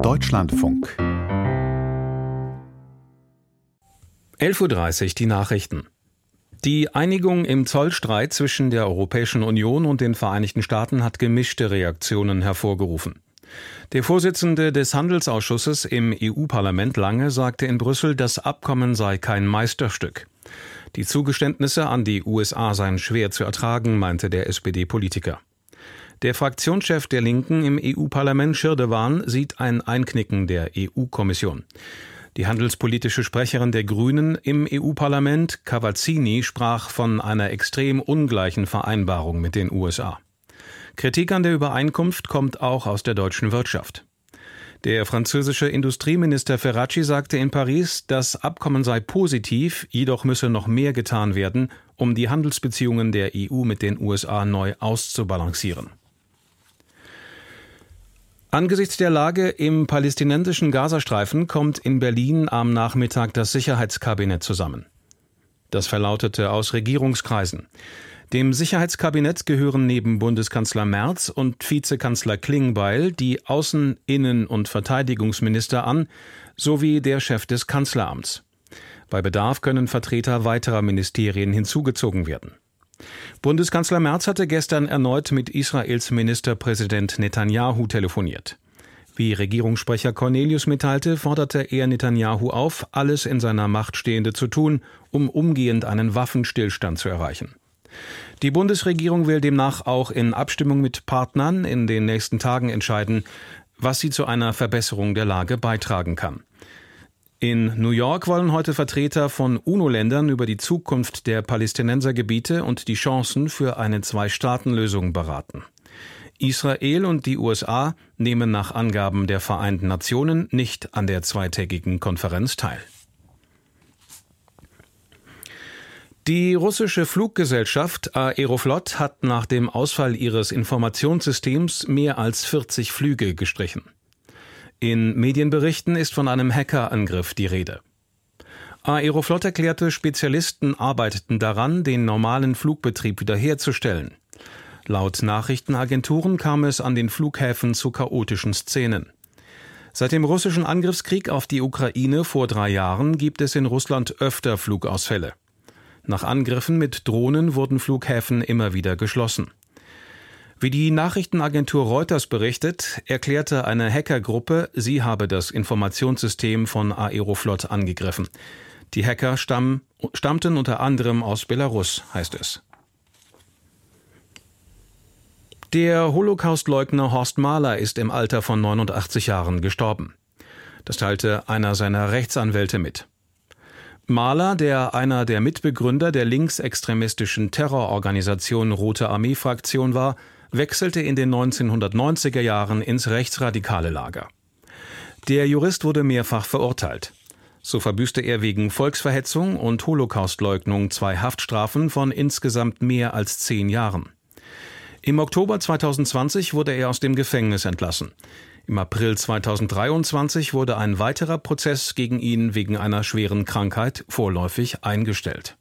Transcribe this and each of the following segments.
Deutschlandfunk 11:30 Uhr die Nachrichten. Die Einigung im Zollstreit zwischen der Europäischen Union und den Vereinigten Staaten hat gemischte Reaktionen hervorgerufen. Der Vorsitzende des Handelsausschusses im EU-Parlament Lange sagte in Brüssel, das Abkommen sei kein Meisterstück. Die Zugeständnisse an die USA seien schwer zu ertragen, meinte der SPD-Politiker. Der Fraktionschef der Linken im EU-Parlament, Schirdewan, sieht ein Einknicken der EU-Kommission. Die handelspolitische Sprecherin der Grünen im EU-Parlament, Cavazzini, sprach von einer extrem ungleichen Vereinbarung mit den USA. Kritik an der Übereinkunft kommt auch aus der deutschen Wirtschaft. Der französische Industrieminister Ferracci sagte in Paris, das Abkommen sei positiv, jedoch müsse noch mehr getan werden, um die Handelsbeziehungen der EU mit den USA neu auszubalancieren. Angesichts der Lage im palästinensischen Gazastreifen kommt in Berlin am Nachmittag das Sicherheitskabinett zusammen. Das verlautete aus Regierungskreisen. Dem Sicherheitskabinett gehören neben Bundeskanzler Merz und Vizekanzler Klingbeil die Außen-, Innen- und Verteidigungsminister an, sowie der Chef des Kanzleramts. Bei Bedarf können Vertreter weiterer Ministerien hinzugezogen werden. Bundeskanzler Merz hatte gestern erneut mit Israels Ministerpräsident Netanyahu telefoniert. Wie Regierungssprecher Cornelius mitteilte, forderte er Netanyahu auf, alles in seiner Macht Stehende zu tun, um umgehend einen Waffenstillstand zu erreichen. Die Bundesregierung will demnach auch in Abstimmung mit Partnern in den nächsten Tagen entscheiden, was sie zu einer Verbesserung der Lage beitragen kann. In New York wollen heute Vertreter von UNO-Ländern über die Zukunft der Palästinensergebiete und die Chancen für eine Zwei-Staaten-Lösung beraten. Israel und die USA nehmen nach Angaben der Vereinten Nationen nicht an der zweitägigen Konferenz teil. Die russische Fluggesellschaft Aeroflot hat nach dem Ausfall ihres Informationssystems mehr als 40 Flüge gestrichen. In Medienberichten ist von einem Hackerangriff die Rede. Aeroflot erklärte, Spezialisten arbeiteten daran, den normalen Flugbetrieb wiederherzustellen. Laut Nachrichtenagenturen kam es an den Flughäfen zu chaotischen Szenen. Seit dem russischen Angriffskrieg auf die Ukraine vor 3 Jahren gibt es in Russland öfter Flugausfälle. Nach Angriffen mit Drohnen wurden Flughäfen immer wieder geschlossen. Wie die Nachrichtenagentur Reuters berichtet, erklärte eine Hackergruppe, sie habe das Informationssystem von Aeroflot angegriffen. Die Hacker stammten unter anderem aus Belarus, heißt es. Der Holocaustleugner Horst Mahler ist im Alter von 89 Jahren gestorben. Das teilte einer seiner Rechtsanwälte mit. Mahler, der einer der Mitbegründer der linksextremistischen Terrororganisation Rote Armee-Fraktion war, wechselte in den 1990er Jahren ins rechtsradikale Lager. Der Jurist wurde mehrfach verurteilt. So verbüßte er wegen Volksverhetzung und Holocaustleugnung 2 Haftstrafen von insgesamt mehr als 10 Jahren. Im Oktober 2020 wurde er aus dem Gefängnis entlassen. Im April 2023 wurde ein weiterer Prozess gegen ihn wegen einer schweren Krankheit vorläufig eingestellt.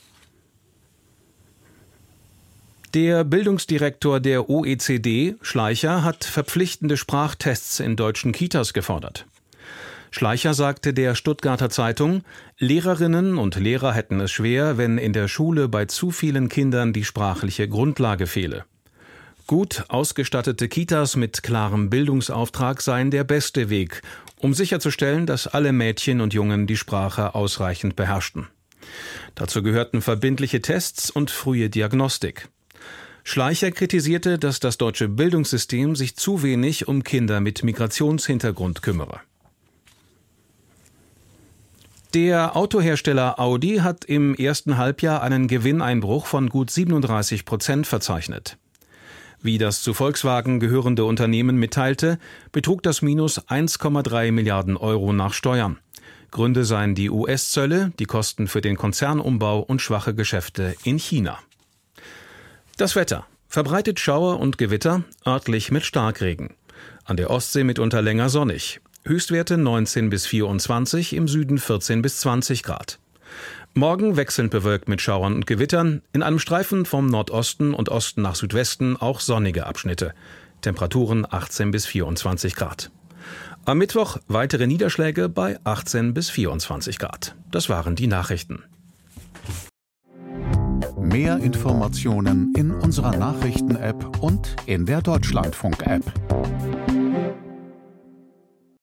Der Bildungsdirektor der OECD, Schleicher, hat verpflichtende Sprachtests in deutschen Kitas gefordert. Schleicher sagte der Stuttgarter Zeitung, Lehrerinnen und Lehrer hätten es schwer, wenn in der Schule bei zu vielen Kindern die sprachliche Grundlage fehle. Gut ausgestattete Kitas mit klarem Bildungsauftrag seien der beste Weg, um sicherzustellen, dass alle Mädchen und Jungen die Sprache ausreichend beherrschten. Dazu gehörten verbindliche Tests und frühe Diagnostik. Schleicher kritisierte, dass das deutsche Bildungssystem sich zu wenig um Kinder mit Migrationshintergrund kümmere. Der Autohersteller Audi hat im ersten Halbjahr einen Gewinneinbruch von gut 37% verzeichnet. Wie das zu Volkswagen gehörende Unternehmen mitteilte, betrug das Minus 1,3 Milliarden Euro nach Steuern. Gründe seien die US-Zölle, die Kosten für den Konzernumbau und schwache Geschäfte in China. Das Wetter. Verbreitet Schauer und Gewitter, örtlich mit Starkregen. An der Ostsee mitunter länger sonnig. Höchstwerte 19 bis 24, im Süden 14 bis 20 Grad. Morgen wechselnd bewölkt mit Schauern und Gewittern, in einem Streifen vom Nordosten und Osten nach Südwesten auch sonnige Abschnitte. Temperaturen 18 bis 24 Grad. Am Mittwoch weitere Niederschläge bei 18 bis 24 Grad. Das waren die Nachrichten. Mehr Informationen in unserer Nachrichten-App und in der Deutschlandfunk-App.